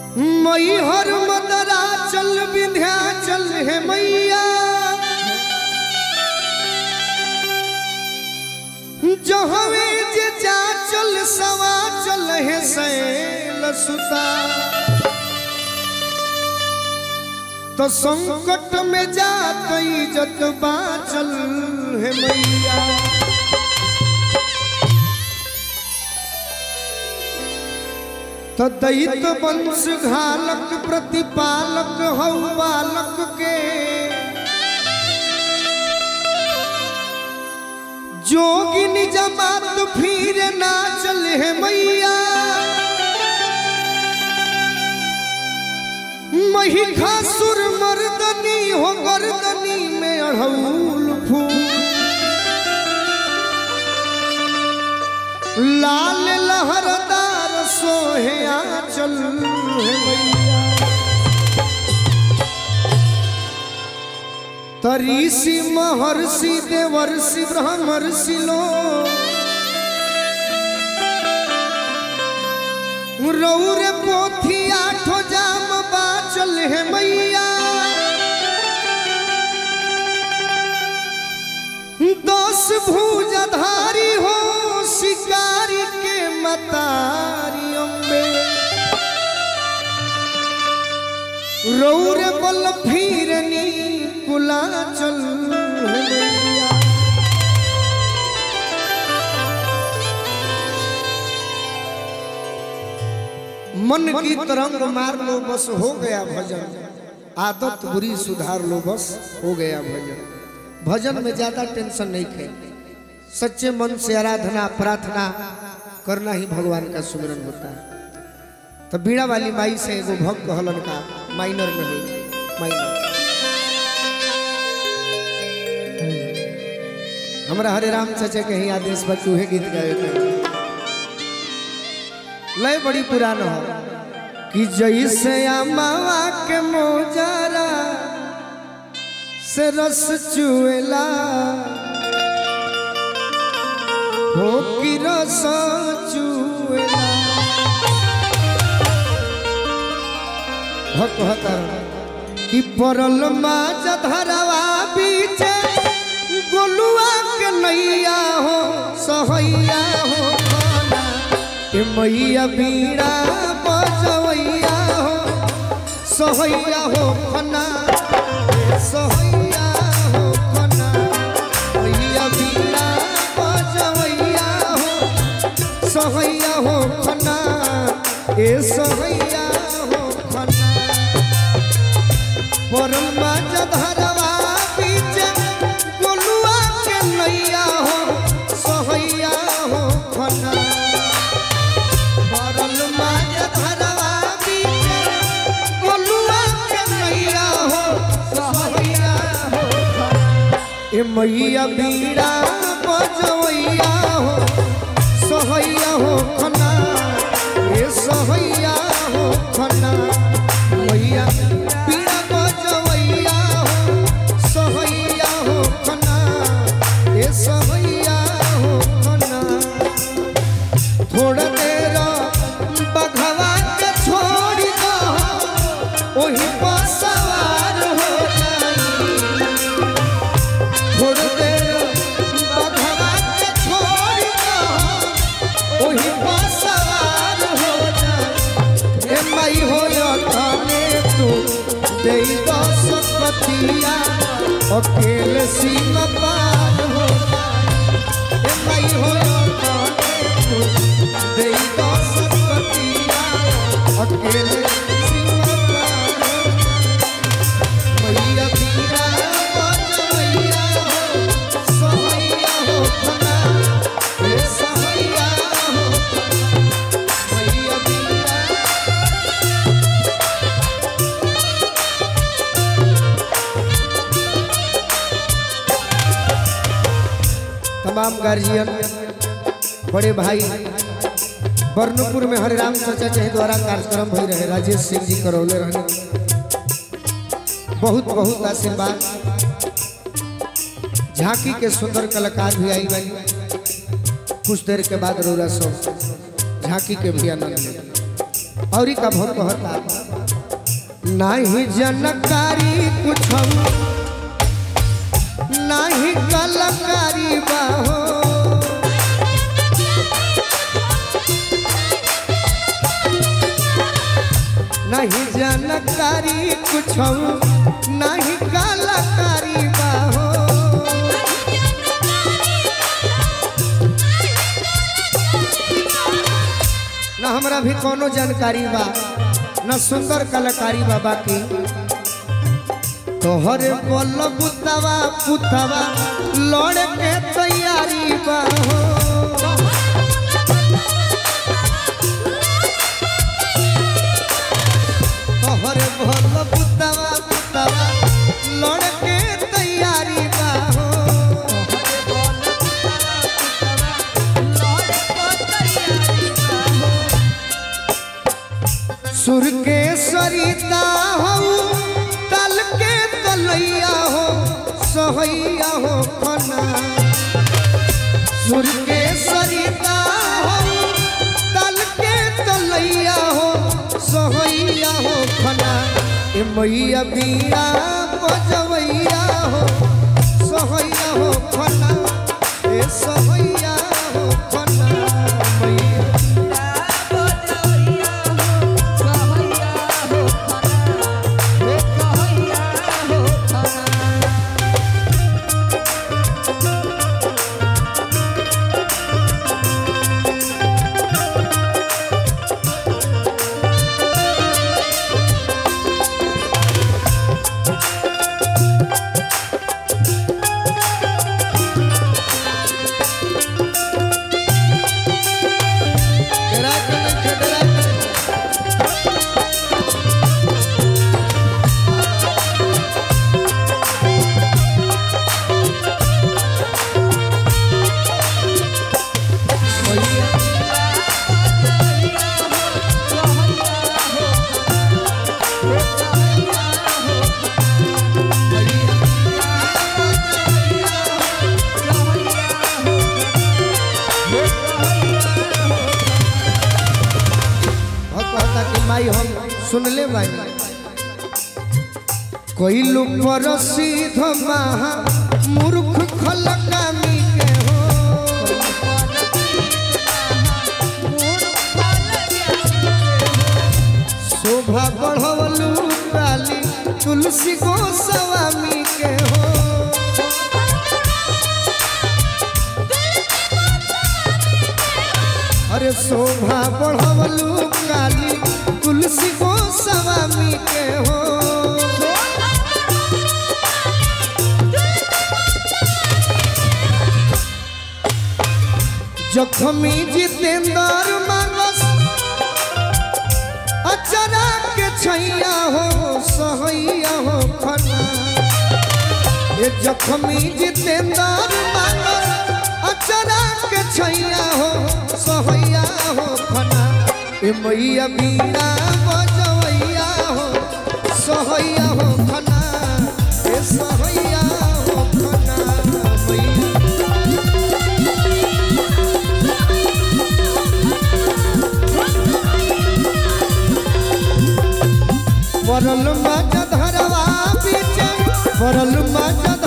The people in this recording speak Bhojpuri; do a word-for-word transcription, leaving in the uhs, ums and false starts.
मई हर मदरा चल विंध्या चल है मैया जहवे जे जा चल सवा चल है सैल सुता तो संकट में जात इज्जत बाचल है मैया तो दैत वंश घालक प्रतिपालक हौ बालक के जोगिनी जमात फिर ना चल है मैया महिषासुर मर्दनी हो गर्दनी में अड़हुल फूल लाल लहरदार सोहे आंचल है मैया तरीसी महर्षि देवर्षि ब्रह्मर्षि लो रौरे पोथी आठो जाम बाचल है मैया दस भुजधारी हो शिकारी के मतारी अम्बे रौरे बल फिरनी कुलाचल है मैया मन की तरंग मार लो बस हो गया भजन आदत बुरी सुधार लो बस हो गया भजन भजन में ज्यादा टेंशन नहीं खे सच्चे मन से आराधना प्रार्थना करना ही भगवान का सुमिरन होता है। तो बीड़ा वाली माई से एगो भक्त कहलन का माइनर में हुई माइनर हमरा हरे राम चाचा के ही आदेश पर चूहे गीत गाए थे लय बड़ी पुराना हो कि जैसे अमावा के मोजारा से रस चुएला हो कि रस चुएला भक्त हतर कि परल माज धरवा बीच गोलुआ के नैया हो सहैया हो ए मैया बीड़ा बजवैया हो सहैया हो खना सहैया हो खना मैया बीड़ा बजवैया हो सहैया हो खना ए सहैया हो खना परमा जधरवा बीच गोलुआ के नैया हो सहैया हो खना मैया बीड़ा बजवैया हो सहैया हो खना ए सहैया हो खना मैया बीड़ा बजवैया हो सहैया हो खना ए सहैया हो खना थोड़ा देर बघवा के छोड़ दो ओही पर सवार हो अकेले सीमा पार हो ए माई हो दे दस पतिया अकेले सीमा पार हो मैया बीड़ा बजवैया हो सहैया हो खना ए सहैया हो मैया बीड़ा तमाम गार्जियन बड़े भाई बर्नपुर में हरे राम चाचा चाहे द्वारा कार्यक्रम हो रहे राजेश सिंह जी करौले रहे बहुत बहुत आशीर्वाद झांकी के सुंदर कलाकार भी आई वाली कुछ देर के बाद रोला सब झांकी के भी आनंद और का भक्त कहता नहीं जनकारी कुछ नहीं कलाकारी बाहो नहीं जानकारी कुछ नहीं कलाकारी बाहो न हमरा भी कोनो जानकारी बा न सुंदर कलाकारी बा बाकी तोहरे बोल बुतवा पुतवा लड़ के तैयारी बाहो तोहरे बोल बुतवा पुतवा लड़ के तैयारी बाहो सुर के सरिता हो तल के तलैया हो सहैया हो खना सुर के सरिता हो तल के तलैया हो सहैया हो खना ए मैया बिया बजवैया हो सहैया हो खना ए सहैया हो खना मैया सुन ले भाई कोई पर सीध महा मूर्ख खलकामी के हो शोभा बढ़वलू काली तुलसी गोस्वामी के हो अरे शोभा बढ़वलू काली तुलसी गोस्वामी के हो जखमी जितेंद्र मानस अचरा के छैया हो सहैया हो खना ये जखमी जितेंद्र मानस अचरा के छैया हो सहैया हो खना ए मैया बीड़ा बजवैया हो सहैया हो खना ए सहैया हो खना परल माजा धरवा बीच परल माजा